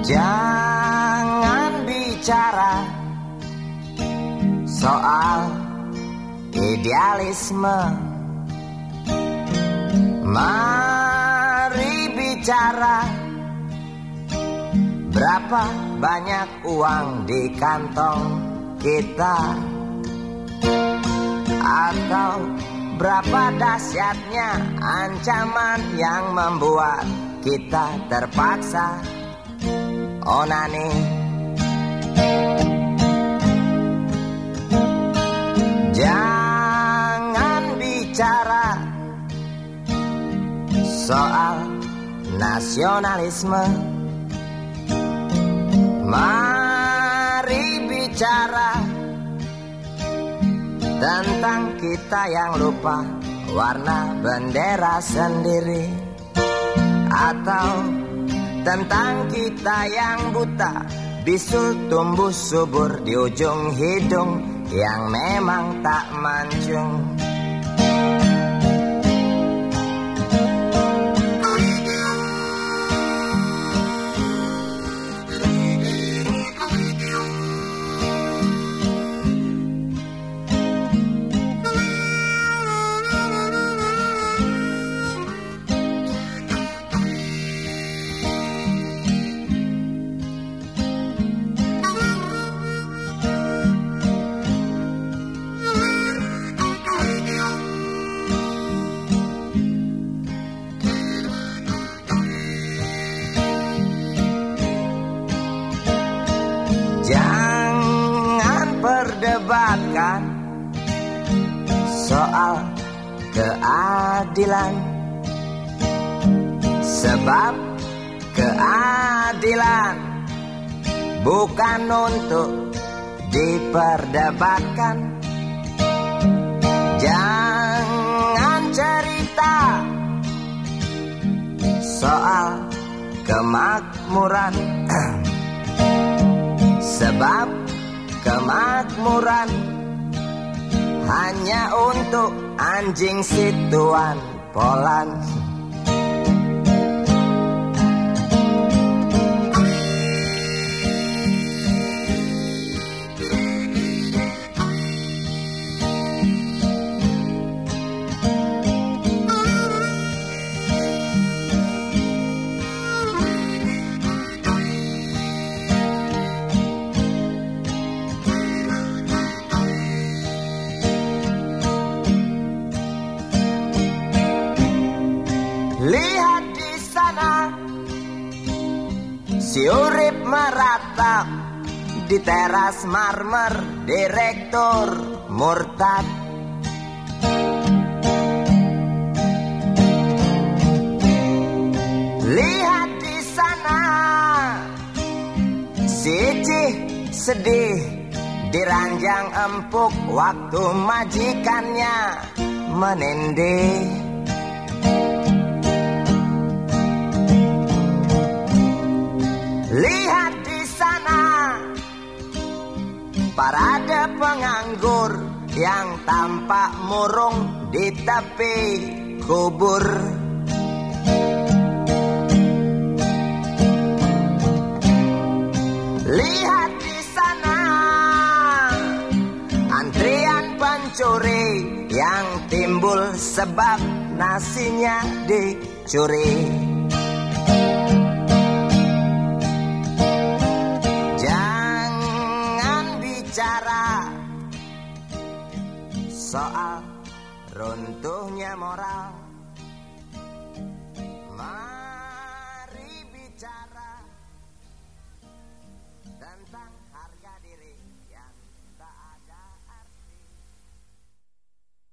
Jangan bicara soal idealisme. Mari bicara berapa banyak uang di kantong kita, atau berapa dahsyatnya ancaman yang membuat kita terpaksa onani. Jangan bicara soal nasionalisme. Mari bicara tentang kita yang lupa warna bendera sendiri, atau tentang kita yang buta bisul tumbuh subur di ujung hidung yang memang tak mancung. Jangan perdebatkan soal keadilan, sebab keadilan bukan untuk diperdebatkan. Jangan cerita soal kemakmuran, sebab kemakmuran hanya untuk anjing si tuan Polan. Lihat di sana, si urip meratap di teras marmer direktur murtad. Lihat di sana, si Icih sedih di ranjang empuk waktu majikannya menindih. Lihat di sana, parade penganggur yang tampak murung di tepi kubur. Lihat di sana, antrian pencuri yang timbul sebab nasinya dicuri. Bicara soal runtuhnya moral,